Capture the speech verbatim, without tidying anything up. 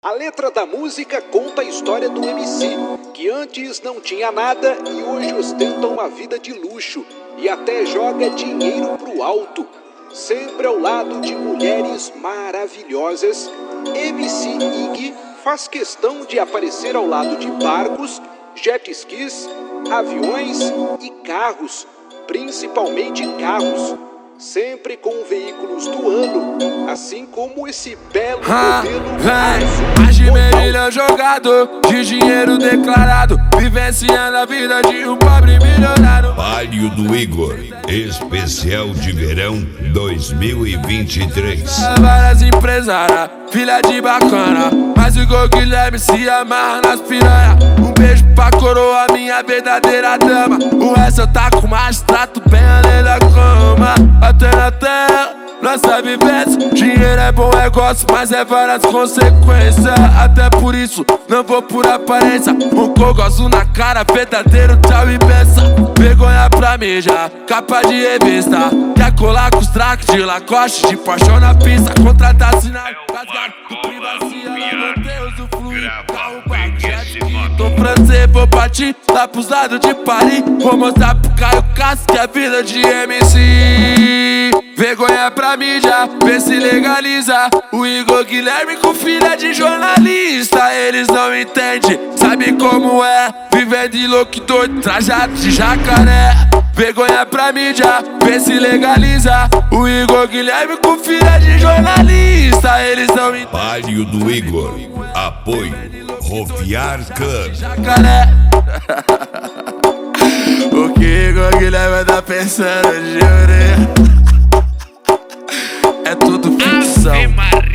A letra da música conta a história do M C, que antes não tinha nada e hoje ostenta uma vida de luxo e até joga dinheiro pro alto. Sempre ao lado de mulheres maravilhosas, M C Ig faz questão de aparecer ao lado de barcos, jet skis, aviões e carros, principalmente carros. Sempre com veículos do ano, assim como esse belo ah, modelo vem, Agimerilha jogador de dinheiro declarado, vivenciando a vida de um pobre milionário. Palio do Igor, especial de verão dois mil e vinte e três. Várias empresárias, filha de bacana, mas o Igor Guilherme se amarra nas piranha. Um beijo pra coroa, minha verdadeira dama. O resto eu taco mais, trato bem além da cama. Até na terra, nossa vivência. Dinheiro é bom negócio, mas é várias consequências. Até por isso, não vou por aparência. Um cogozo na cara, verdadeiro tchau e pensa. Vergonha pra mim já, capa de revista. Quer colar com os tracks de Lacoste, de paixão na pista. Contratar sinal, rasgar o privacia. Não tem usufruir, carro, barco, jet ski. Tô francês, vou partir lá pros lados de Paris. Vou mostrar pro Caio Castro que é vida de M C. Vergonha pra mídia, vê se legaliza. O Igor Guilherme com filha de jornalista. Eles não entendem, sabe como é viver de louco doido, trajado de jacaré. Vergonha pra mídia, vê se legaliza. O Igor Guilherme com filha de jornalista. Eles não entendem. Palio do Igor, apoio Roviar Club. Jacaré. O que Igor Guilherme tá pensando, jure? É tudo ficção.